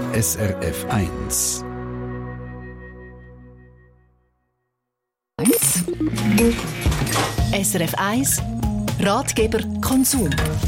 SRF 1. SRF 1 Ratgeber Konsum.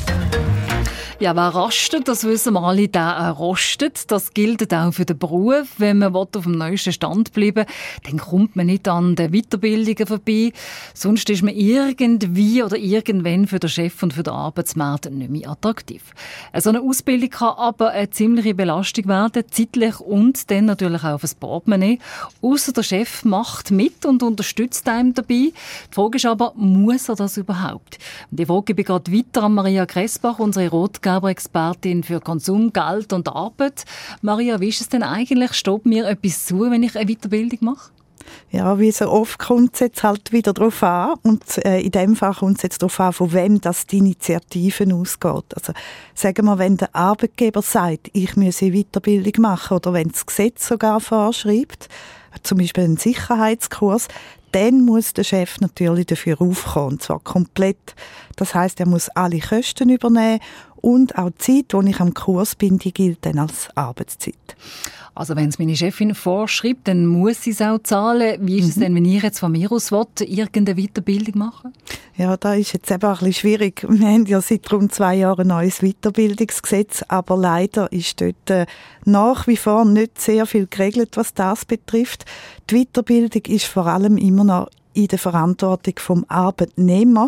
Ja, wer rastet, das wissen wir alle, der rostet. Das gilt auch für den Beruf. Wenn man auf dem neuesten Stand bleiben will, dann kommt man nicht an den Weiterbildungen vorbei. Sonst ist man irgendwie oder irgendwann für den Chef und für den Arbeitsmarkt nicht mehr attraktiv. So eine Ausbildung kann aber eine ziemliche Belastung werden, zeitlich und dann natürlich auch auf das Portemonnaie. Ausser der Chef macht mit und unterstützt einem dabei. Die Frage ist aber, muss er das überhaupt? Und die Frage gebe ich gerade weiter an Maria Kressbach, unsere Expertin für Konsum, Geld und Arbeit. Maria, wie ist es denn eigentlich? Steht mir etwas zu, wenn ich eine Weiterbildung mache? Ja, wie so oft kommt es jetzt halt wieder darauf an. Und in dem Fall kommt es jetzt darauf an, von wem das die Initiative ausgeht. Also sagen wir, wenn der Arbeitgeber sagt, ich muss eine Weiterbildung machen oder wenn das Gesetz sogar vorschreibt, zum Beispiel einen Sicherheitskurs, dann muss der Chef natürlich dafür aufkommen, und zwar komplett. Das heisst, er muss alle Kosten übernehmen und auch die Zeit, die ich am Kurs bin, die gilt dann als Arbeitszeit. Also wenn es meine Chefin vorschreibt, dann muss sie es auch zahlen. Wie ist es denn, wenn ich jetzt von mir aus will, irgendeine Weiterbildung machen? Ja, da ist jetzt eben auch ein bisschen schwierig. Wir haben ja seit rund 2 Jahren ein neues Weiterbildungsgesetz, aber leider ist dort nach wie vor nicht sehr viel geregelt, was das betrifft. Die Weiterbildung ist vor allem immer noch in der Verantwortung vom Arbeitnehmer.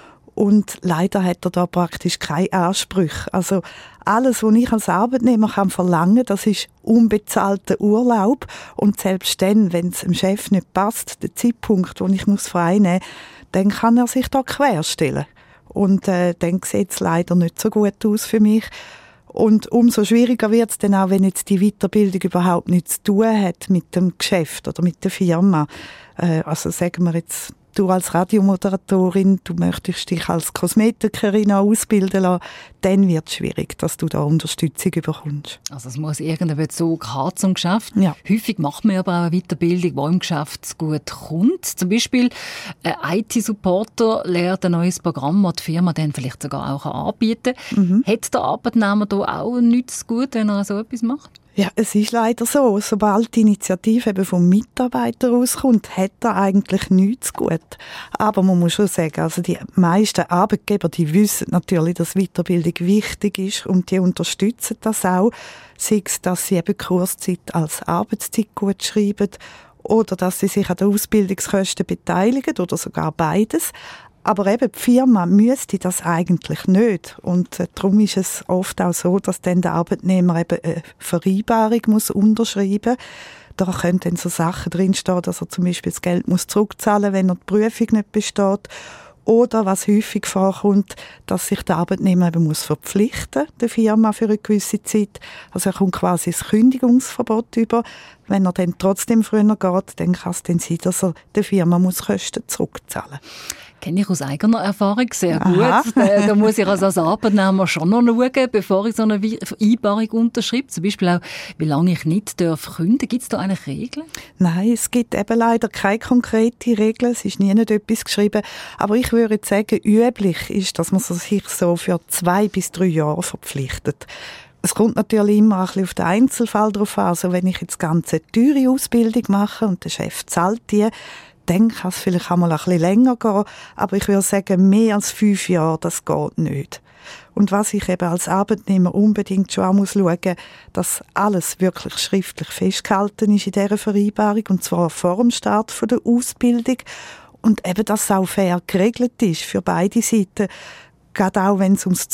Und leider hat er da praktisch keine Ansprüche. Also alles, was ich als Arbeitnehmer verlangen kann, das ist unbezahlter Urlaub. Und selbst dann, wenn es dem Chef nicht passt, der Zeitpunkt, wo ich frei nehmen muss, dann kann er sich da querstellen. Und dann sieht es leider nicht so gut aus für mich. Und umso schwieriger wird es dann auch, wenn jetzt die Weiterbildung überhaupt nichts zu tun hat mit dem Geschäft oder mit der Firma. Also sagen wir jetzt, du als Radiomoderatorin, du möchtest dich als Kosmetikerin ausbilden lassen, dann wird es schwierig, dass du da Unterstützung bekommst. Also es muss irgendeinen Bezug haben zum Geschäft. Ja. Häufig macht man aber auch eine Weiterbildung, die im Geschäft gut kommt. Zum Beispiel ein IT-Supporter lernt ein neues Programm, das die Firma dann vielleicht sogar auch anbieten kann. Hat der Arbeitnehmer da auch nichts gut, wenn er so etwas macht? Ja, es ist leider so. Sobald die Initiative eben vom Mitarbeiter rauskommt, hat er eigentlich nichts gut. Aber man muss schon sagen, also die meisten Arbeitgeber, die wissen natürlich, dass Weiterbildung wichtig ist und die unterstützen das auch. Sei es, dass sie eben Kurszeit als Arbeitszeit gut schreiben oder dass sie sich an den Ausbildungskosten beteiligen oder sogar beides. Aber eben die Firma müsste das eigentlich nicht. Und darum ist es oft auch so, dass dann der Arbeitnehmer eben eine Vereinbarung muss unterschreiben muss. Da können dann so Sachen drinstehen, dass er zum Beispiel das Geld muss zurückzahlen muss, wenn er die Prüfung nicht besteht. Oder was häufig vorkommt, dass sich der Arbeitnehmer eben muss verpflichten, der Firma für eine gewisse Zeit. Also er kommt quasi das Kündigungsverbot über. Wenn er dann trotzdem früher geht, dann kann es dann sein, dass er der Firma muss Kosten zurückzahlen muss. Kenne ich aus eigener Erfahrung sehr gut. Da muss ich als Arbeitnehmer schon noch schauen, bevor ich so eine Vereinbarung unterschreibe. Zum Beispiel auch, wie lange ich nicht kündigen darf. Gibt es da eigentlich Regeln? Nein, es gibt eben leider keine konkrete Regel. Es ist nie nicht etwas geschrieben. Aber ich würde sagen, üblich ist, dass man sich so für 2 bis 3 Jahre verpflichtet. Es kommt natürlich immer ein bisschen auf den Einzelfall drauf an. Also wenn ich jetzt ganz eine teure Ausbildung mache und der Chef zahlt die, dann kann es vielleicht auch mal ein bisschen länger gehen. Aber ich würde sagen, mehr als 5 Jahre, das geht nicht. Und was ich eben als Arbeitnehmer unbedingt schon auch schauen muss, dass alles wirklich schriftlich festgehalten ist in dieser Vereinbarung, und zwar vor dem Start der Ausbildung. Und eben, dass es auch fair geregelt ist für beide Seiten. Gerade auch, wenn es ums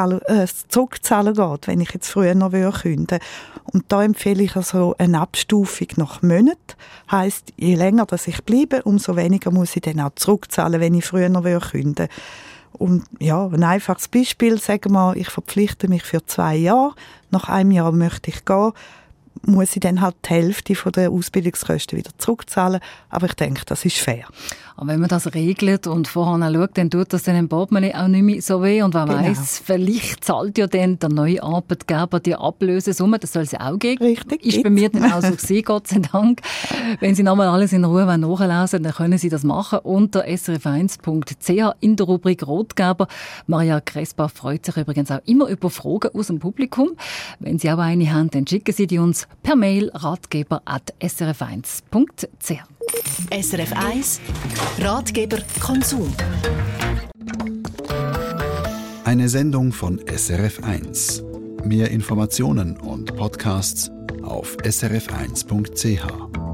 Zurückzahlen geht, wenn ich jetzt früher noch kündigen würde. Und da empfehle ich also eine Abstufung nach Monaten. Heisst, je länger dass ich bleibe, umso weniger muss ich dann auch zurückzahlen, wenn ich früher noch kündigen würde. Und ja, ein einfaches Beispiel, sagen wir, ich verpflichte mich für 2 Jahre. Nach einem Jahr möchte ich gehen. muss ich dann halt die Hälfte der Ausbildungskosten wieder zurückzahlen. Aber ich denke, das ist fair. Aber wenn man das regelt und vorher schaut, dann tut das dem Portemonnaie auch nicht mehr so weh. Und wer weiss, vielleicht zahlt ja dann der neue Arbeitgeber die Ablösesumme. Das soll es auch geben. Richtig. Ist bei mir dann auch so gewesen, Gott sei Dank. Wenn Sie nochmal alles in Ruhe nachlesen, dann können Sie das machen unter srf1.ch in der Rubrik Rotgeber. Maria Crespa freut sich übrigens auch immer über Fragen aus dem Publikum. Wenn Sie auch eine haben, dann schicken Sie die uns per Mail ratgeber@srf1.ch. SRF 1 Ratgeber Konsum. Eine Sendung von SRF 1. Mehr Informationen und Podcasts auf srf1.ch.